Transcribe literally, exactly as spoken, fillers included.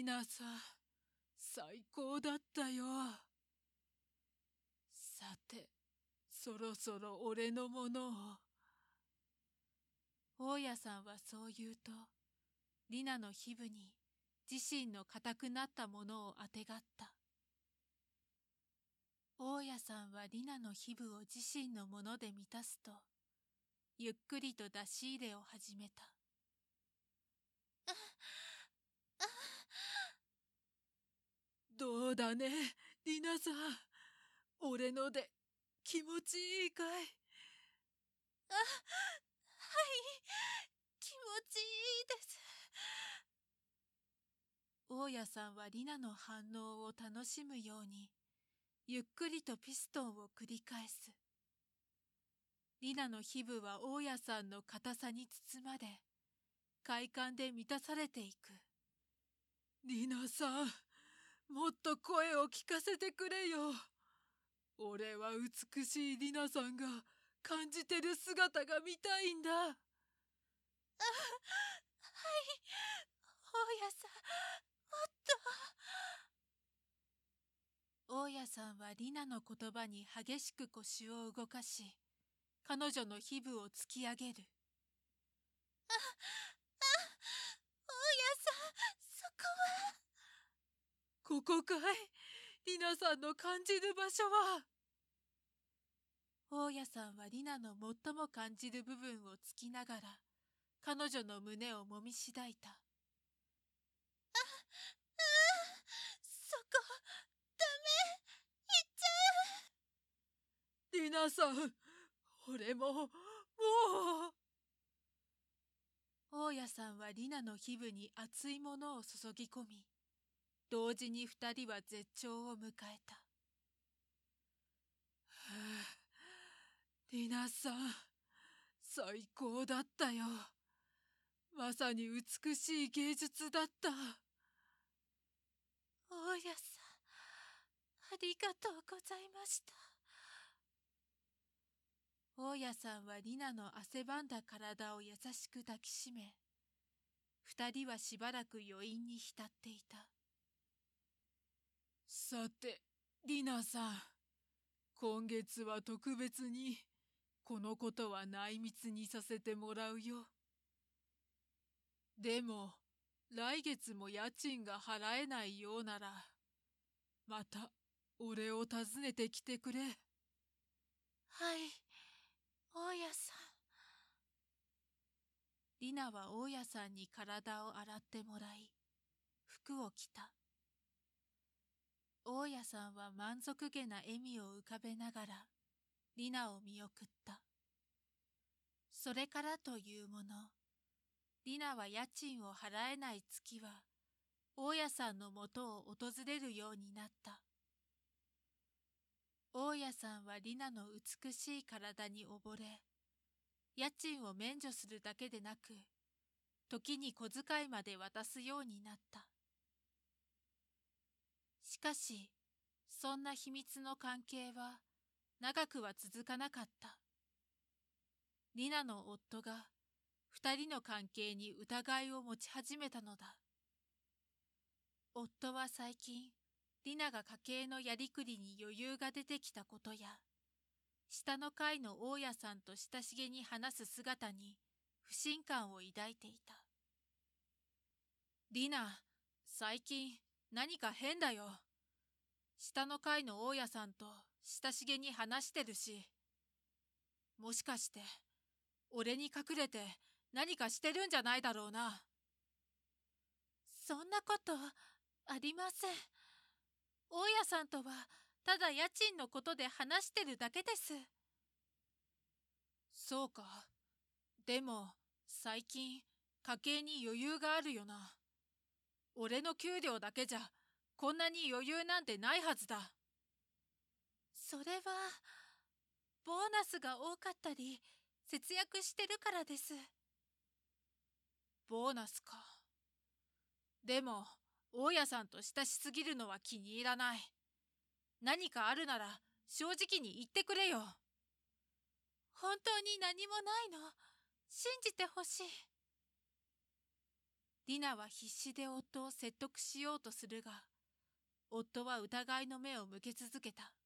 リナさん、最高だったよ。さて、そろそろ俺のものを。大家さんはそう言うと、リナの皮膚に自身の硬くなったものをあてがった。大家さんはリナの皮膚を自身のもので満たすと、ゆっくりと出し入れを始めた。どうだね、リナさん。俺ので気持ちいいかい？ あ、はい、気持ちいいです。 大家さんはリナの反応を楽しむように、ゆっくりとピストンを繰り返す。リナの皮膚は大家さんの硬さに包まれ、快感で満たされていく。リナさん、もっと声を聞かせてくれよ。俺は美しいリナさんが感じてる姿が見たいんだ。あ、はい、 大家さん、もっと。大家さんはリナの言葉に激しく腰を動かし、彼女の皮膚を突き上げる。 あ、あ、大家さん、そこは。 ここかい？リナさんの感じる場所は。大家さんはリナの最も感じる部分を突きながら、彼女の胸をもみしだいた。あ、 あ、そこ、ダメ、行っちゃう。リナさん、俺も、もう。大家さんはリナの皮膚に熱いものを注ぎ込み、同時に二人は絶頂を迎えた。はあ、リナさん、最高だったよ。まさに美しい芸術だった。 大家さん、ありがとうございました。 大家さんはリナの汗ばんだ体を優しく抱きしめ、二人はしばらく余韻に浸っていた。さて、リナさん、今月は特別にこのことは内密にさせてもらうよ。でも、来月も家賃が払えないようなら、また俺を訪ねてきてくれ。 はい、大家さん。 リナは大家さんに体を洗ってもらい、服を着た。大家さんは満足げな笑みを浮かべながら、リナを見送った。それからというもの、リナは家賃を払えない月は、大家さんのもとを訪れるようになった。大家さんはリナの美しい体に溺れ、家賃を免除するだけでなく、時に小遣いまで渡すようになった。しかし、そんな秘密の関係は長くは続かなかった。リナの夫が二人の関係に疑いを持ち始めたのだ。夫は最近、リナが家計のやりくりに余裕が出てきたことや、下の階の大家さんと親しげに話す姿に不信感を抱いていた。リナ、最近何か変だよ。下の階の大家さんと親しげに話してるし、もしかして俺に隠れて何かしてるんじゃないだろうな。 そんなことありません。大家さんとはただ家賃のことで話してるだけです。 そうか。でも最近家計に余裕があるよな。俺の給料だけじゃこんなに余裕なんてないはずだ。 それはボーナスが多かったり節約してるからです。 ボーナスか。でも大家さんと親しすぎるのは気に入らない。何かあるなら正直に言ってくれよ。 本当に何もないの。信じてほしい。 ディナは必死で夫を説得しようとするが、夫は疑いの目を向け続けた。